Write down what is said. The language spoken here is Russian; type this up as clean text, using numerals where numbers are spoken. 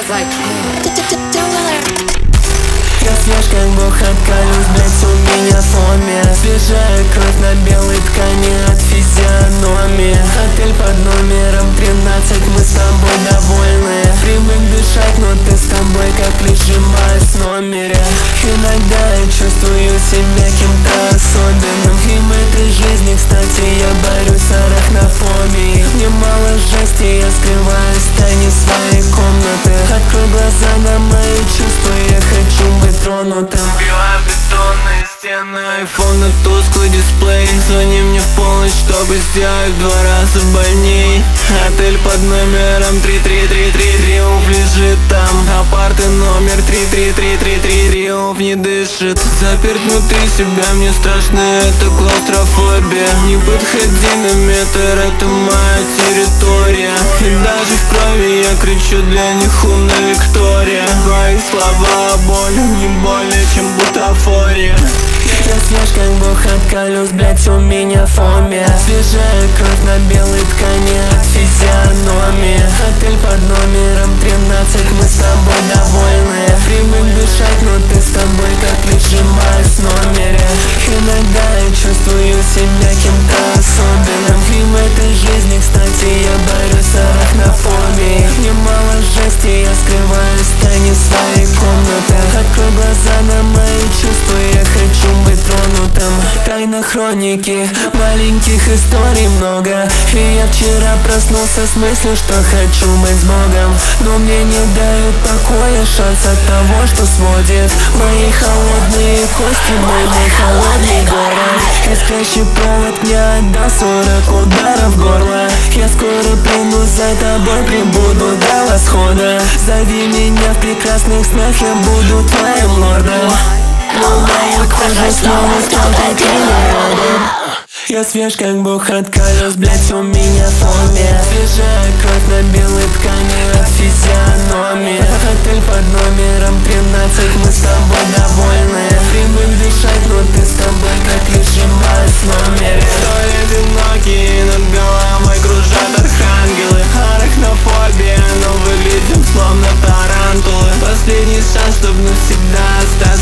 like Я свеж, как бог от колес, блять, у меня фомия. Свежая кровь на белой ткани от физиономии. Отель под номером 13, мы с тобой довольны. Привык дышать, но ты с тобой как лежимась в номере. Иногда я чувствую себя кем-то особенным. И в этой жизни, кстати, я борюсь с арахнофобией. Немало жести, я скрываюсь в тайне своей комнаты. Открой глаза на мои чувства, я хочу быть тронутым. Убиваю бетонные стены, айфон на тусклый дисплей. Звони мне в полночь, чтобы сделать в 2 раза больней. Отель под номером 3333, Триумф лежит там. Апарты номер 33333, Триумф не дышит. Заперт внутри себя, мне страшно, это клаустрофобия. Не подходи на метр, это моя территория. И даже в крови я кричу, для них умная Виктория. Твои слова боль, не более чем бутафория. Я свеж, как бог от колес, блять, у меня фомия. Свежая кровь на белой ткани от физиономии. Отель под номером 13, мы с тобой довольны. Привык дышать, но ты с тобой как лежимась в номере. Иногда я чувствую себя кем-то особенным. И в этой жизни, кстати, я борюсь с арахнофобией. Немало жести, я скрываюсь в тайне своей комнаты. Открой глаза на мои чувства, я хочу быть тронутым. Тайна хроники, маленьких историй много. И я вчера проснулся с мыслью, что хочу быть с Богом. Но мне не дают покоя шанс от того, что сводит мои холодные кости, мой холодный город. Искрящий провод мне отдал 40 ударов в горло. Я скоро примусь за тобой, прибуду до восхода. Зови меня в прекрасных снах, я буду твоим лордом. Но моя кожа снова стал таким рядом. Я свеж, как бог от колес, блять, у меня фомия. Свежая кровь на белой ткани от физиономии. Отель под номером 13, мы с тобой довольны. Привык дышать, но ты с тобой как лежимась в номере. Стой одинокий, над головой кружат архангелы. Арахнофобия, но выглядим словно тарантулы. Последний шанс, чтоб навсегда остаться